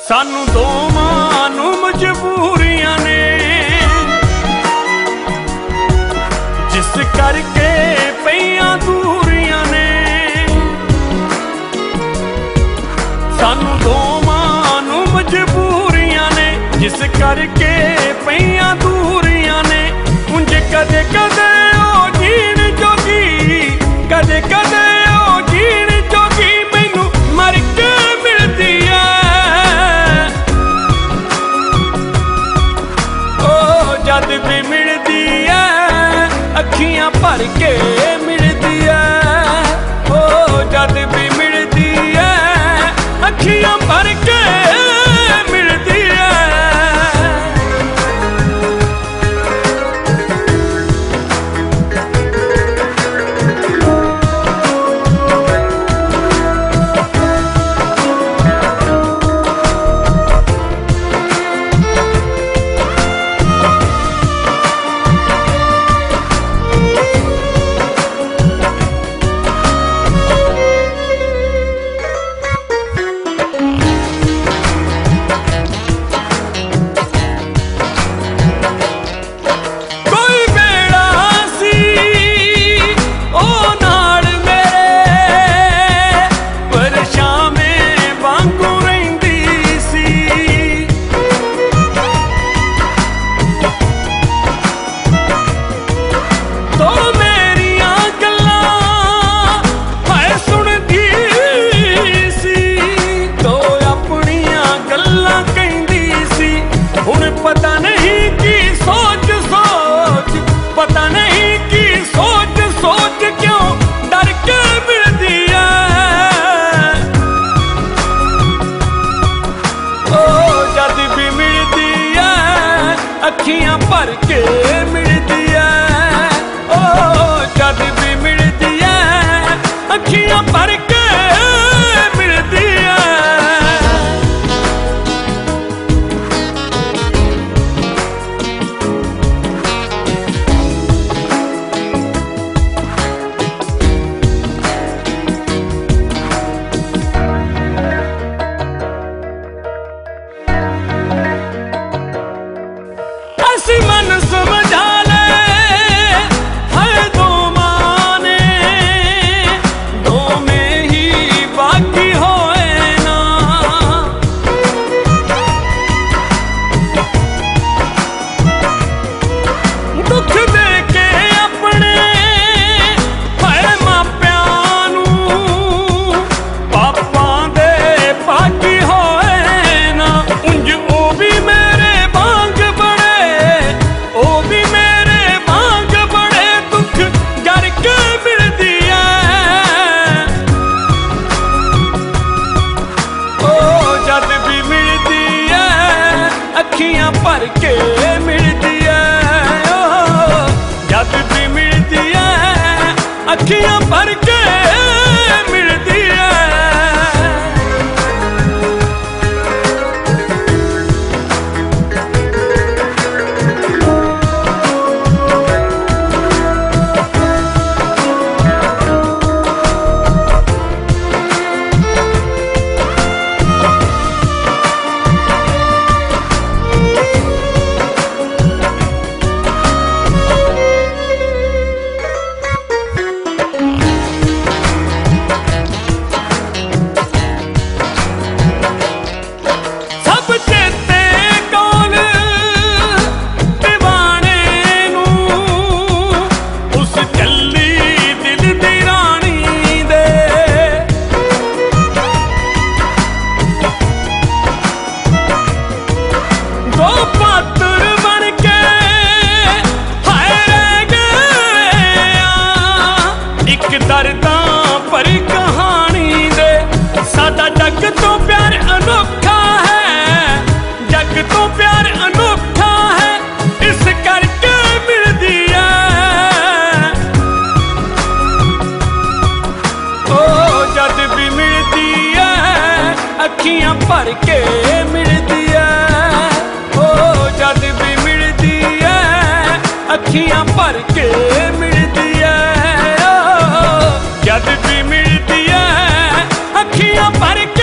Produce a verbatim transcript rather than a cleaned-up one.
सानू दोवां नूं मजबूरियां ने, जिस करके पईयां दूरियां ने। सानू दोवां नूं मजबूरियां ने, जिस करके पईयां दूरियां ने। उंज कदे कदे ओ जीण जोगी, कदे कदे ओ जीण जोगी मैनू मर के मिलदी है। ओ जद भी मिलदी है अखियां भर के मिलदी है। ओ जद भी मिलदी है अखियां भर के मिलदी है। पता नहीं की सोच सोच, पता नहीं की सोच सोच क्यों डर के मिलदी है। ओ जद भी मिलदी है अखियां भर के मिलदी है। ओ जद भी मिलदी है अखियां भर के मिलदी है। मन समझा ले है दो माने, दो में ही बाकी होए ना। दुख दे के अपने है मापियां नूं, पापां दे बाकी होए ना। उंज ओ भी मेरे अखियां भर के मिलदी है। ओ जद भी मिलदी है अखियां भर के मिलदी है। दर्दां भरी कहानी दे साडा जग तो प्यार अनोखा है, जग तो प्यार अनोखा है इस करके मिलदी है। ओ जद भी मिलदी है अखियां भर के मिलदी है। ओ जद भी मिलदी है अखियां भर के मिलदी है। जद भी मिलदी है अखियां भर के